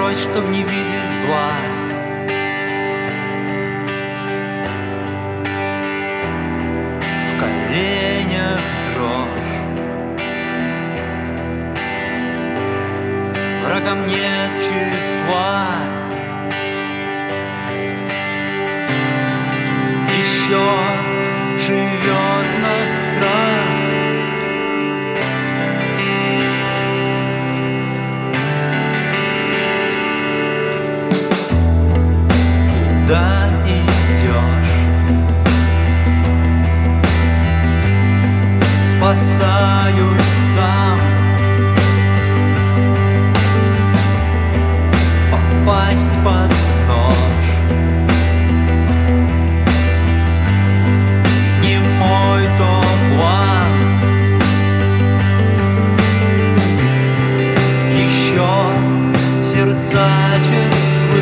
прочь, чтоб не видеть зла. В коленях дрожь, врагам нет числа. Еще живет на страх. Куда идешь? Спасаюсь сам. Попасть под нож не мой то план. Еще сердца черствы.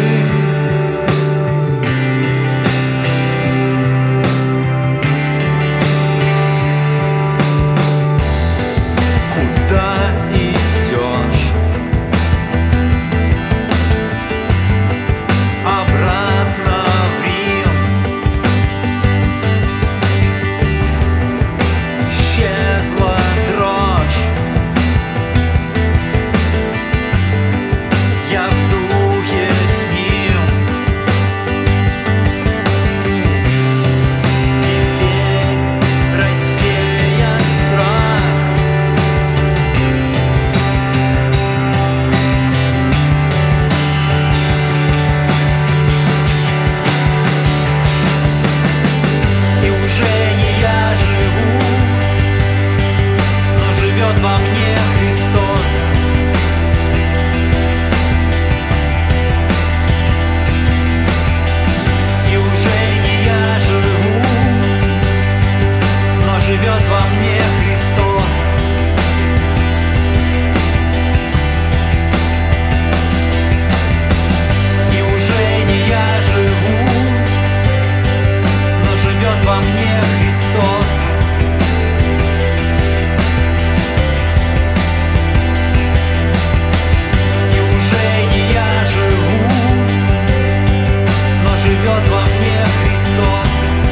Во мне Христос. И уже не я живу, но живет во мне Христос. И уже не я живу, но живет во мне Христос. Живет во мне Христос.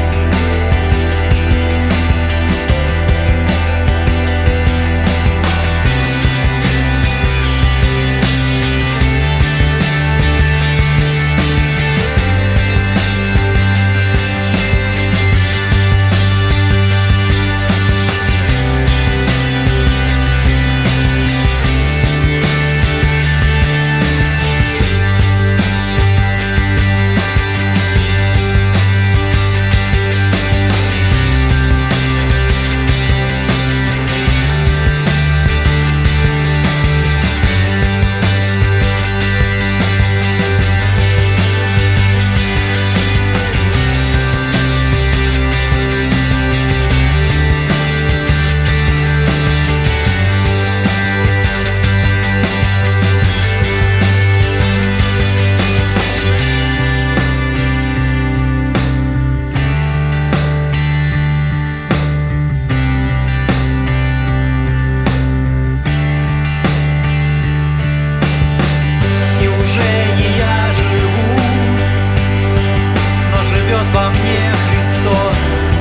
Во мне Христос.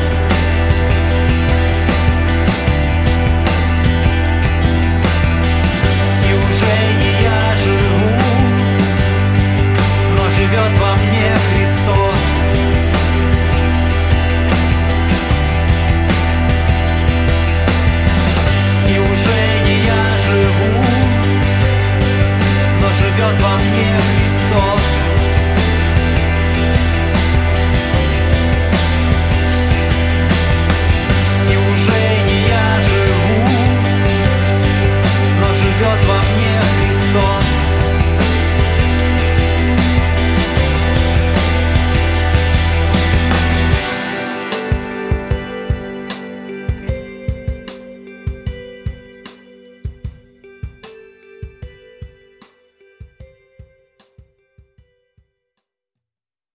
И уже не я живу, но живет во мне Христос. И уже не я живу, но живет во мне